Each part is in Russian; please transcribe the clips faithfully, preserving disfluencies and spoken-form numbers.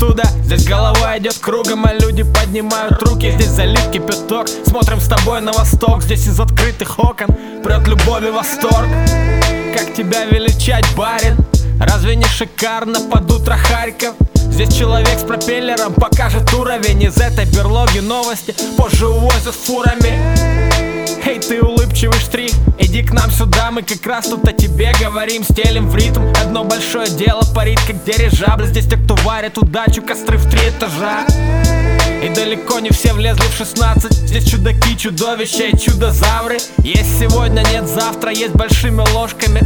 оттуда. Здесь голова идет кругом, а люди поднимают руки. Здесь залит кипяток, смотрим с тобой на восток. Здесь из открытых окон прет любовь и восторг. Как тебя величать, барин? Разве не шикарно под утро Харьков? Здесь человек с пропеллером покажет уровень. Из этой берлоги новости позже увозят фурами. Эй, ты улыбчивый штрих, иди к нам сюда, мы как раз тут о тебе говорим. Стелим в ритм, одно большое дело парит, как дирижабль. Здесь те, кто варит удачу, костры в три этажа. И далеко не все влезли в шестнадцать. Здесь чудаки, чудовища и чудозавры. Есть сегодня, нет завтра, есть большими ложками.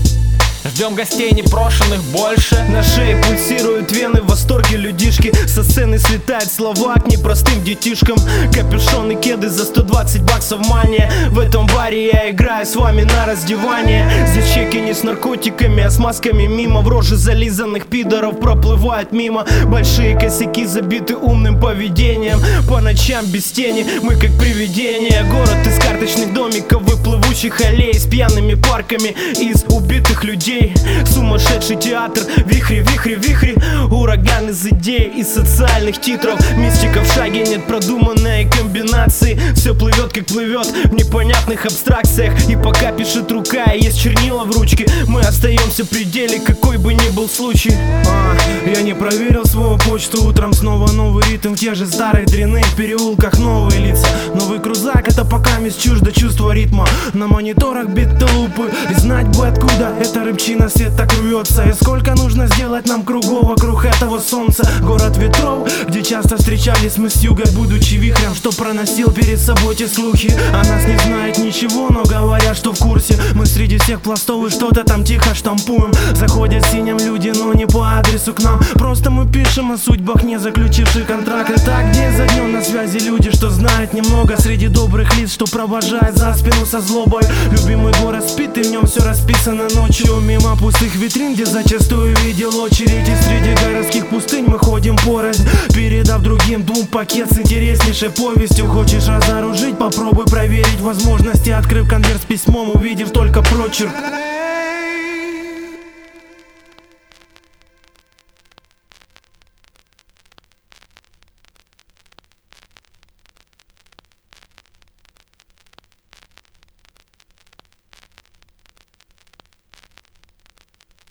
Ждем гостей непрошенных больше. На шее пульсируют вены, в восторге людишки. Со сцены слетает слова к непростым детишкам. Капюшон и кеды за сто двадцать баксов мания. В этом баре я играю с вами на раздевание. Здесь чеки не с наркотиками, а с масками мимо. В рожи зализанных пидоров проплывают мимо. Большие косяки забиты умным поведением. По ночам без тени мы как привидения. Город из карточных домиков и плывущих аллей, с пьяными парками из убитых людей. Сумасшедший театр, вихри, вихри, вихри. Ураган из идей и социальных титров. Мистика в шаге, нет продуманной комбинации. Все плывет как плывет в непонятных абстракциях. И пока пишет рука и есть чернила в ручке, мы остаемся в пределе, какой бы ни был случай. а, Я не проверил свою почту, утром снова новый ритм. В тех же старых дрянных переулках новые лица. Новый крузак, это пока мисс чуждо чувство ритма. На мониторах биты лупы, и знать бы откуда эта рыбчина свет так рвется. И сколько нужно сделать нам кругов вокруг этого солнца. Город ветров, где часто встречались мы с юга, будучи вихрем, что проносил перед собой те слухи. О нас не знает ничего, но говорят, что в курсе. Мы среди всех пластов и что-то там тихо штампуем. Заходят синим люди, но не по адресу к нам. Просто мы пишем о судьбах, не заключивших контракт. И так день за днем на связи люди, что знают немного. Среди добрых лиц, что провожают за спину со злобой. Любимый город спит, и в нем все расписано ночью. Мимо пустых витрин, где зачастую видел очередь. И среди городских пустынь мы ходим порознь, передав другим двум пакет с интереснейшей повестью. Хочешь разоружить? Попробуй проверить возможности, открыв конверт с письмом, увидев только прочерк.